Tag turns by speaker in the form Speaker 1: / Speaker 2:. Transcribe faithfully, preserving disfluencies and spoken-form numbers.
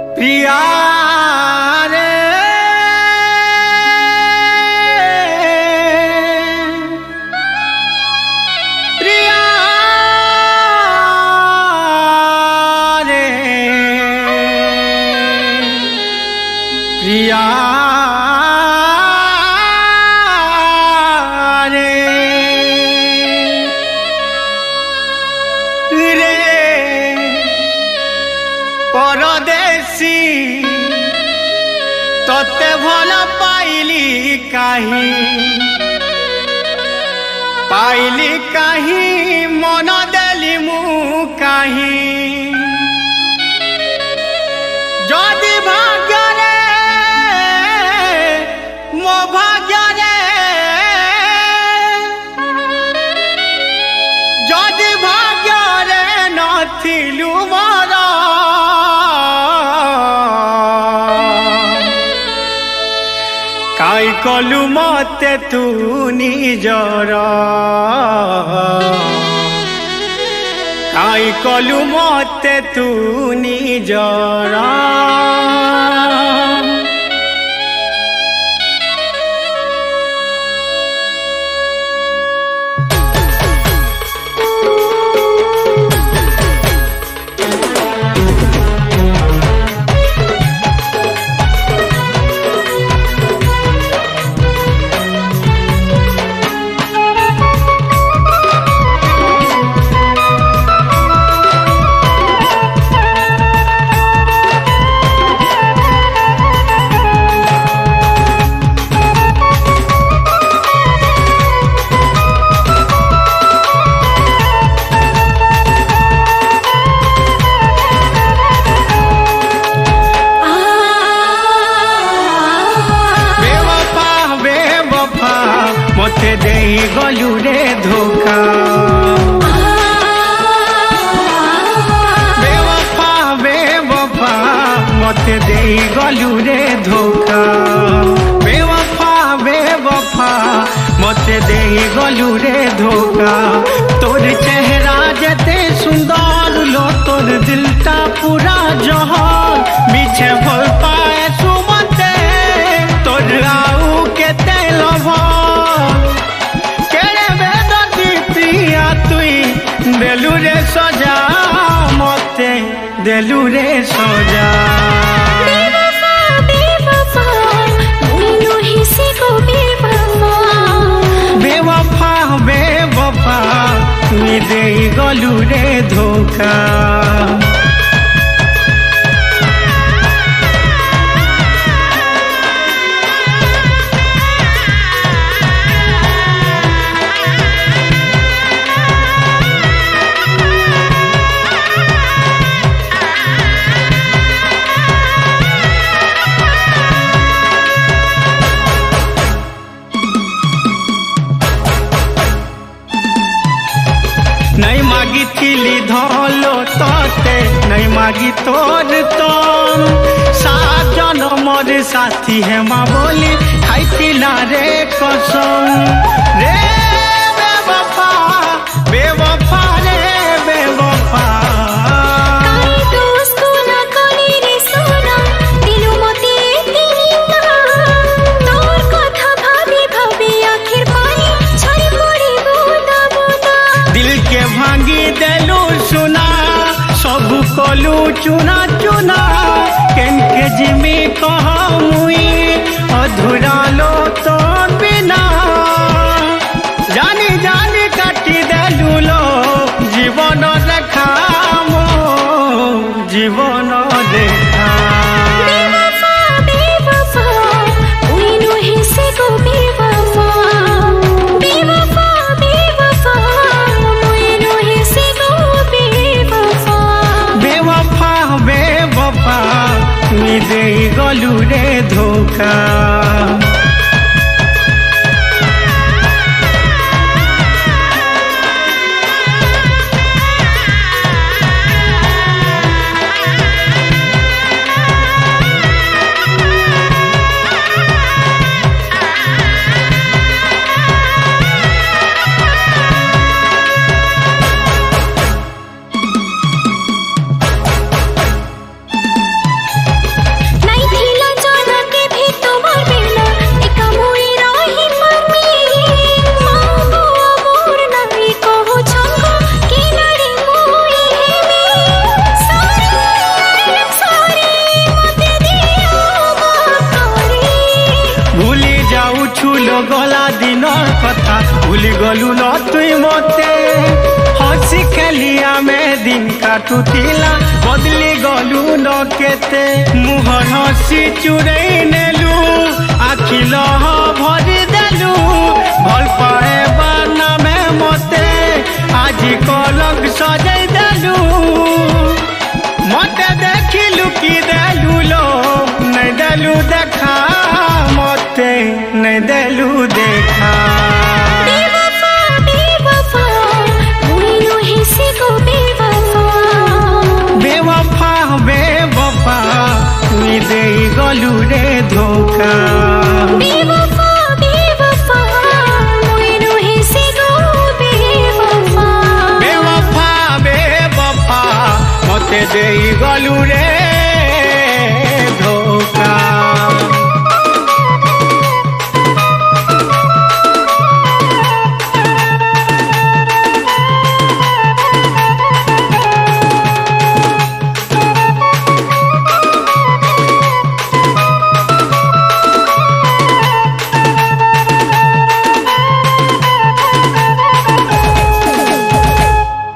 Speaker 1: प्रिया रे प्रिया रे प्रिया परदेसी तोते भल पाइली काहि पाइली काहि मन देली मु काहि जदि भाग्य रे मो भाग्य रे जदि भाग्य रे नथिलु मोर काई कलु मते तू निजर काई कलु मते तू निजर मते दे गलु रे धोखा बेवफा बेवफा मते दे गलु रे धोखा बेवफा बेवफा मते दे गलु रे धोखा तोर चेहरा जते सुंदर लो तोर दिलटा पूरा जहान पीछे भल पाए सुमते तोर आऊ केते लभ देलु रे सजा मते देलु रे सजा
Speaker 2: बेवफा बेवफा मोइनो हिसे को बेवफा
Speaker 1: बेवफा बेवफा तुई दे गलु रे धोखा नहीं मागी थिली धलो तोते नहीं मागी तोर तुम सात जन्मर साथी है माँ बोली खाइतिला रे कसम रे बेवफा बेवफा रे बेवफा
Speaker 2: काई दोस्त ना कली रे सोना दिलु मते तिनिका तोर कथा भाबी भाबी आखिर पानी झरी पड़ी बुंदा बुंदा
Speaker 1: दिल के भांगी देलु सुना सब कलु चुना चुना केन के जिमी कह मुई अधूरा लो तो बिना जानी जानी काटी देलु लो जीवन रेखा मो जीवन रेखा
Speaker 2: बेवफा बेवफा मोइनो हिसे को बेवफा बेवफा बेवफा मोइनो हिसे को बेवफा
Speaker 1: बेवफा बेवफा तुई दे गलु रे धोखा भूली गलु न तुई मते हसी खेलिया में दिन काटुतिला बदली गलु न केते मुहर हसी चुरई नेलु आखि लह भरी देलु भल पाए बाना में मते आज कलंक सजाई देलु मते देखिलु की देलु लो नहीं देलु देखा मते नहीं देलु देखा
Speaker 2: बेवफा बेवफा भूलो हिसे को बेवफा
Speaker 1: बेवफा बेवफा तुई दे गलु रे धोखा।